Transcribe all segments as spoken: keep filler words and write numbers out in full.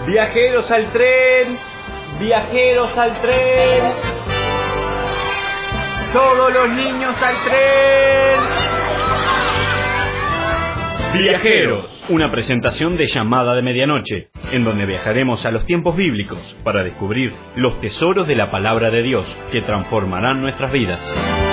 Viajeros al tren, viajeros al tren. Todos los niños al tren. Viajeros, una presentación de Llamada de Medianoche, en donde viajaremos a los tiempos bíblicos para descubrir los tesoros de la palabra de Dios que transformarán nuestras vidas.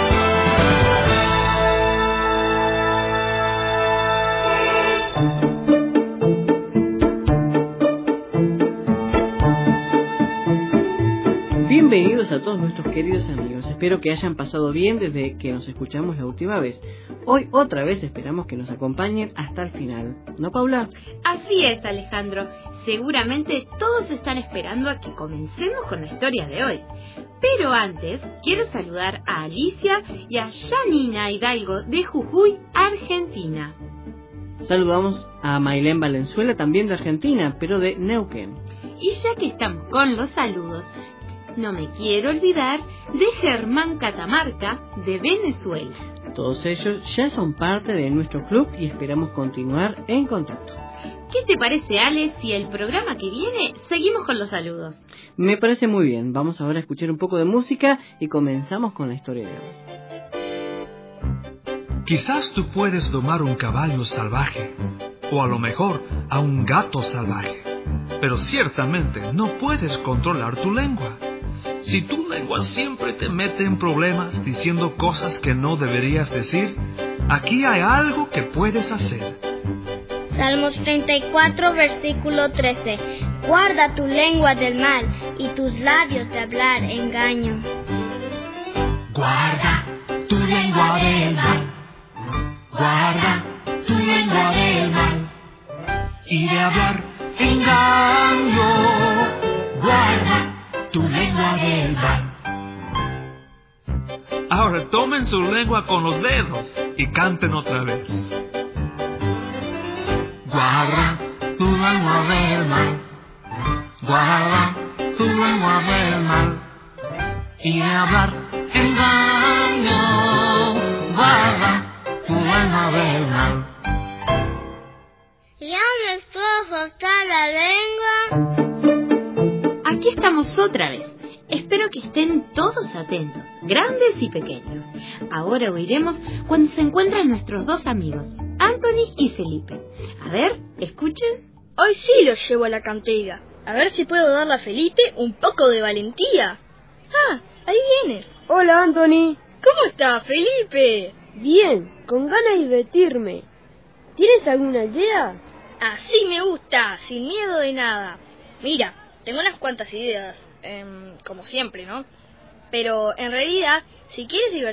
Bienvenidos a todos nuestros queridos amigos, espero que hayan pasado bien desde que nos escuchamos la última vez. Hoy otra vez esperamos que nos acompañen hasta el final, ¿no, Paula? Así es, Alejandro, seguramente todos están esperando a que comencemos con la historia de hoy. Pero antes, quiero saludar a Alicia y a Janina Hidalgo de Jujuy, Argentina. Saludamos a Mailén Valenzuela, también de Argentina, pero de Neuquén. Y ya que estamos con los saludos, no me quiero olvidar de Germán Catamarca, de Venezuela. Todos ellos ya son parte de nuestro club y esperamos continuar en contacto. ¿Qué te parece, Ale, si el programa que viene seguimos con los saludos? Me parece muy bien. Vamos ahora a escuchar un poco de música y comenzamos con la historia de hoy. Quizás tú puedes domar un caballo salvaje, o a lo mejor a un gato salvaje, pero ciertamente no puedes controlar tu lengua. Si tu lengua siempre te mete en problemas diciendo cosas que no deberías decir, aquí hay algo que puedes hacer. Salmos treinta y cuatro, versículo trece. Guarda tu lengua del mal y tus labios de hablar engaño. Guarda tu lengua del mal. Guarda tu lengua del mal y de hablar engaño. Guarda tu lengua del mal. Ahora tomen su lengua con los dedos y canten otra vez. Guarda tu lengua del mal. Guarda tu lengua del mal y de hablar engaño. Guarda tu lengua del mal. ¿Ya me puedo soltar la lengua? Aquí estamos otra vez. Espero que estén todos atentos, grandes y pequeños. Ahora oiremos cuando se encuentran nuestros dos amigos, Anthony y Felipe. A ver, escuchen. Hoy sí los llevo a la cantina. A ver si puedo darle a Felipe un poco de valentía. Ah, ahí viene. Hola, Anthony. ¿Cómo está, Felipe? Bien, con ganas de divertirme. ¿Tienes alguna idea? Así me gusta, sin miedo de nada. Mira, tengo unas cuantas ideas, eh, como siempre, ¿no? Pero en realidad, si quieres divertirte,